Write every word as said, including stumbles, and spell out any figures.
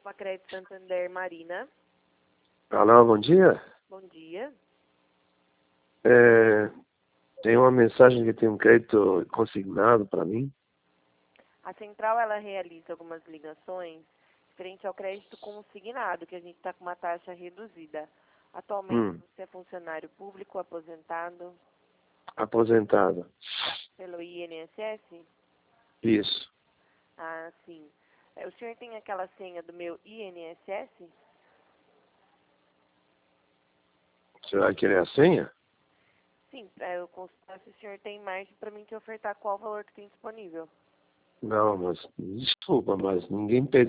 Facred Santander Marina. Alô, bom dia. Bom dia. É, tem uma mensagem que tem um crédito consignado para mim. A central ela realiza algumas ligações frente ao crédito consignado, que a gente está com uma taxa reduzida. Atualmente Hum, você é funcionário público aposentado aposentado. pelo I N S S? Isso. Ah, sim. É, o senhor tem aquela senha do meu I N S S? Você vai querer a senha? Sim, para eu consultar se o senhor tem margem para mim te ofertar qual valor que tem disponível. Não, mas desculpa, mas ninguém pediu.